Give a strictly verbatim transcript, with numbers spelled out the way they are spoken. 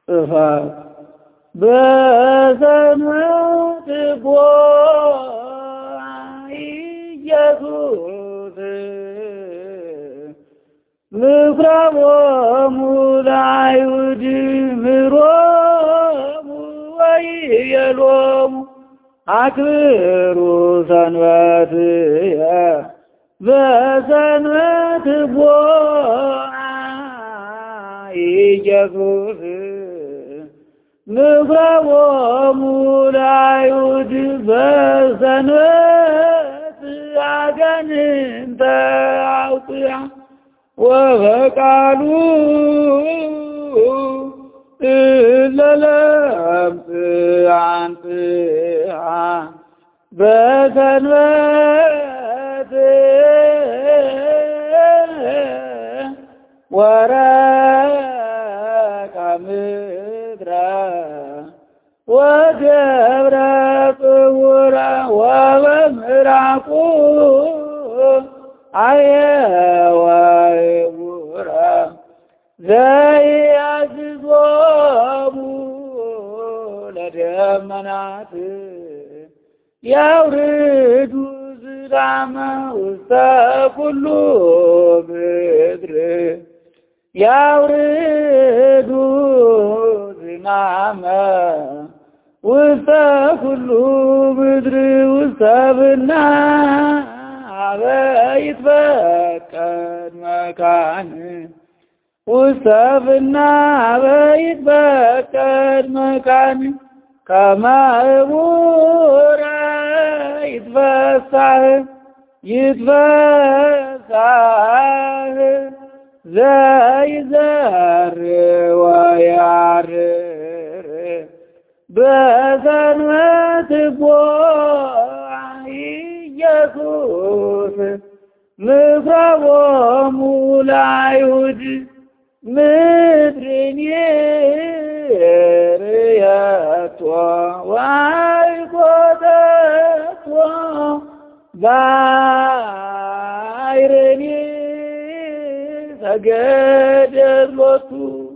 ጥፋት በሰንበት ኢየሱስ ምኵራቦሙ ለአይሁድ ምሮሙ ወይቤሎሙ አክብሩ ሰንበትየ በሰንበት ኢየሱስ ምኵራቦሙ ለአይሁድ በሰንበት አጋንንተ አውፅያ ወበቃሉ ለለምጽ አንጽአ በሰንበት ወረቀ ምድረ ወገብረ ጽውረ ወበምራቁ አየወይቡረ ዘያዝዞሙ ለደመናት ያውርዱ ዝናመ ውስተ ኩሉ ምድር ያውርዱ ዝናመ ውስተ ኩሉ ምድር ውስተ ብናበ ይትበቀል መካን ውስተ ብናበ ይትበቀል መካን ከመ እሙረ ይትፈሳህ ይትፈሳህ ዘይዘር ወያርር በሰንበት ኢየሱስ ምኵራቦሙ ለአይሁድ ምድርን ይርየቶ ወአይኰተቶ ባሕርን ሰገደት ሎቱ